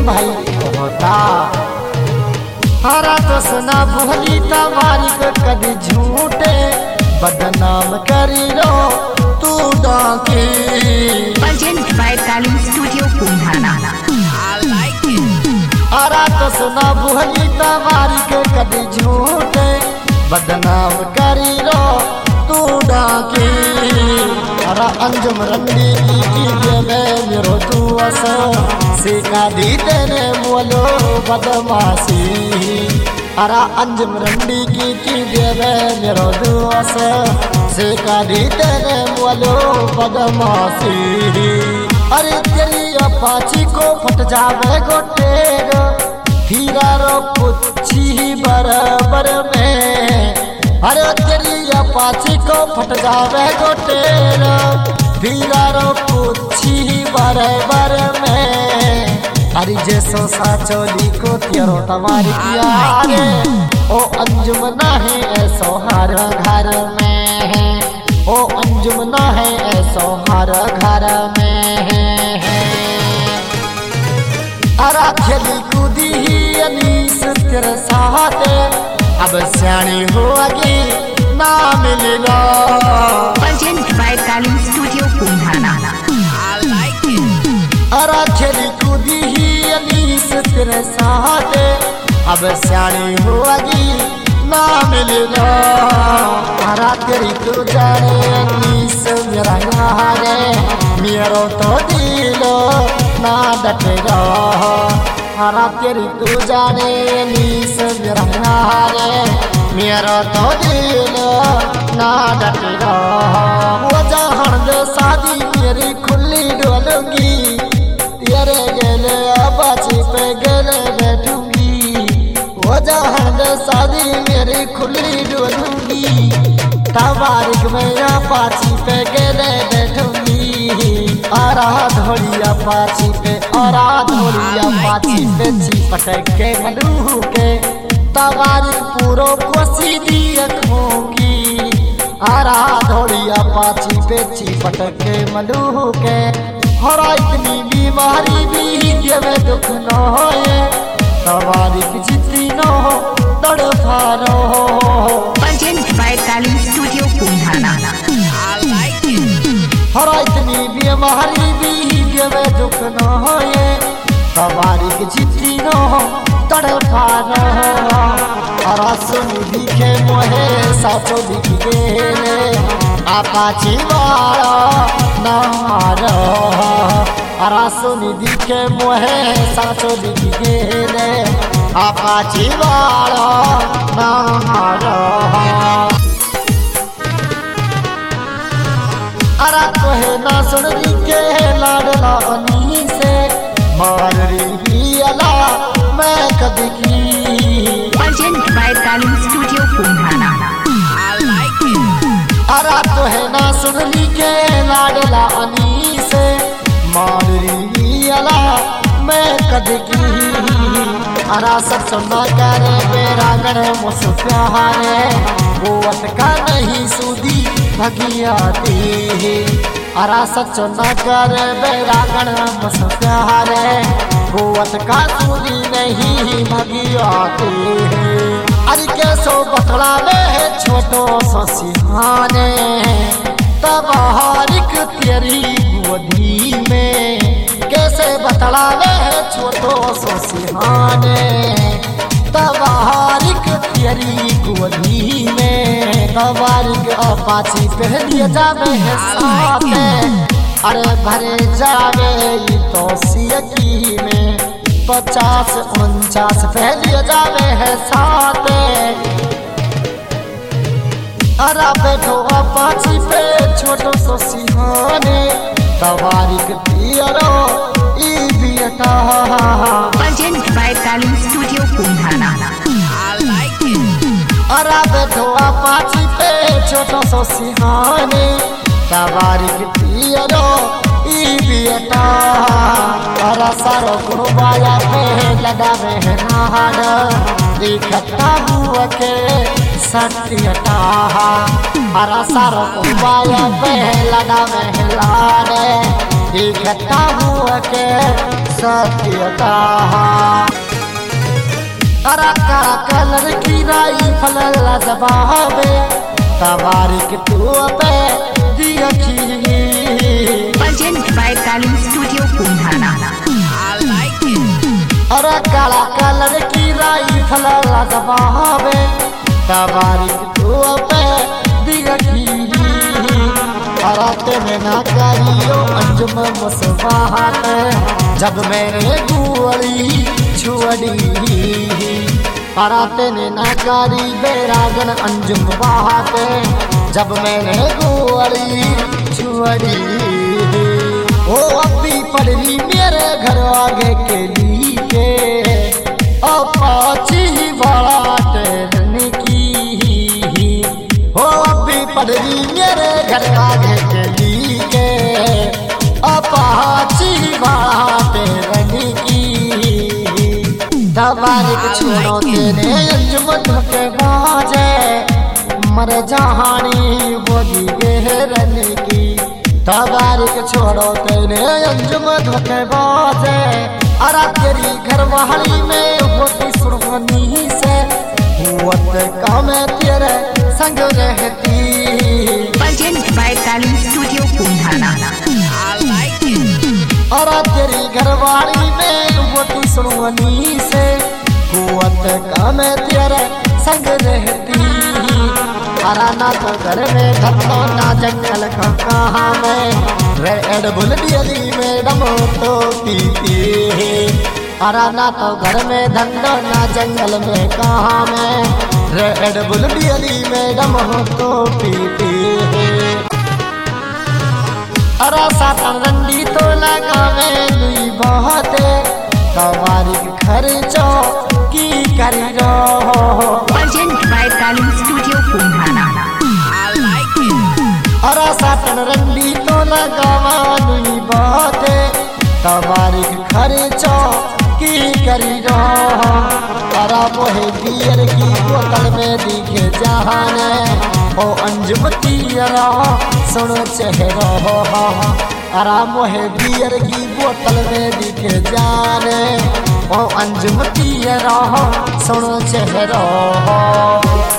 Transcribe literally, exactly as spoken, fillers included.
भाई होता हरा तो सुना भोली तमारिक कभी झूठे बदनाम करी रो तू डाके Presented by Talim Studio Punhana. हरा तो सुना भोली तमारिक कभी झूठे बदनाम करी रो तू डाके हरा अंजुम रंडी की में मेरो तू असो सिखा दी तेने मोलो बदमाशी अरा अंजुम रंडी की की देवे मेरो तू असो सिखा दी तेने मोलो बदमाशी अरे तेरी अपाची को फट जावे गोटेरो फिरा रो पुच्छी बराबर में अरे तेरी अपाची को फट जावे गोटेरो फिरा रो पुच्छी बराबर में अरे जैसो साचोली को तेरो तुम्हारी यारे ओ अंजुम ना है ऐसो हर घर में ओ अंजुम ना है ऐसो हर घर में अरा खेली कूदी ही अनीस तेरे साथ अब सियाणी हो आगे ना मिलेगा Presented by Talim Studio Punhana. अरा खेली कूदी ही अनीस तेरे साथ अब सियाणी हो आगे ना मिलेगा अरा तेरी तू जाने अनीस मेरा यारे मेरो तो दिलो ना डटेगा हरा तेरी तू जाने नीस मेरा यारे मेरा तो दिल ना डटेगा वो जहां दे शादी मेरी खुली डोलूंगी तेरे गले अबाची पे गले बैठूंगी वो जहां दे शादी मेरी खुली डोलूंगी तबारिक में अबाची पे गले बैठूंगी आरा धोलिया पाची पे आरा धोलिया पाची पे चिपट के मलूह के तबारिक पूरो कोसी दी रखूंगी आरा धोलिया पाची पे चिपट के मलूह के हरा इतनी बीमारी भी देवे दुख न होए तबारिक जितनी न हो तड़फा न हो Presented by Talim Studio Punhana. हरा इतनी बीमारी भी देवे दुख न होए तबारिक जितनी न हो तड़फा न हो हरा सुनी दिखे मोहे साचो दिख गेले आपाची वाला नारो हरा सुनी दिखे मोहे साचो दिख गेले आपाची वाला नारो अरा तोहे ना सुन रही के लाडला अनी से मार रही अला मैं कभी की Presented by Talim Studio Punhana. अरा तोहे ना सुन रही के लाडला अनी से मार रही अला मैं कभी की अरा सब सुनना करे मेरा गण मुझ प्यारे वो अटका नहीं सूदी भगियाती अरा सचो न कर बैरागण मस प्यारे गोवत का सूदी नहीं भगियाती अरे कैसो बतला में छोटो सो सिहाने तबारिक तेरी गोदी में कैसे बतला में छोटो सो सिहाने तबारिक तेरी गोदी में तबारिक अपाची पहलिए जावे है साथ अरे भरे जावे तो सियकी में पचास उनचास पहलिए जावे है साथ अरा बैठो अपाची पे छोटो सो सिहाने तबारिक पियरो ई बियटा Presented by Talim Studio Punhana. अरा बैठो अपाची पे छोटो सो सिहाने तबारिक पियरो ई बियटा अरा सारो गुरुबाया पे लगावे है नाड दिखता हुआ के सत्यटा अरा सारो गुरुबाया पे लगावे है लाड देखता हुआ के सत्यता करा करा कलर की राइफल लजबावे तबारिक तू पे देखी Presented by Talim Studio Punhana. अरे काला कलर की राइफल लजबावे तबारिक तू पे देखी अराते में ना करियो अंजुम मुसवाहत जब मैंने गोली छुड़ी अराते ने ना करी बेरागन अंजुम बाहत जब मैंने गोली छुड़ी ओ अभी पड़ी मेरे घर आगे के लिए अपाची बड़ा ट्रेन की ओ अभी पड़ी मेरे घर आगे के लिए अपाची बड़ा ट्रेन की तबारिक छोड़ो तेरे अंजुमन के बाजे मर जहानी बोली गहरन की तबारिक छोड़ो तेरे अंजुमन के बाजे अरा तेरी घरवाली में होती सुरवनी से हुत काम तेरे संग रहती Presented by Talim Studio Punhana. अरा तेरी घरवाली में होती सुरवनी से हुत काम तेरे संग रहती अरा ना तो घर में धत्तो ना जंगल का कहाँ में रेड बुल दियली मैडम तो पीती अरा ना तो घर में धंधो ना जंगल में कहाँ में रेड बुल दियली मैडम तो पीती अरा सातन रंडी तो लगा में लुई बहते तबारिक खर्चो की करी रो Presented by Talim Studio Punhana. अरा सातन रंडी तो लगावा लुई बहते तबारिक खर्चो की करी रो अरा मोहे बियर की बोतल में दिखे जहाने ओ अंजुमती अरा सुनो चेहरो अरा मोहे बियर की बोतल में दिखे जाने ओ अंजुमती अरा सुनो चेहरो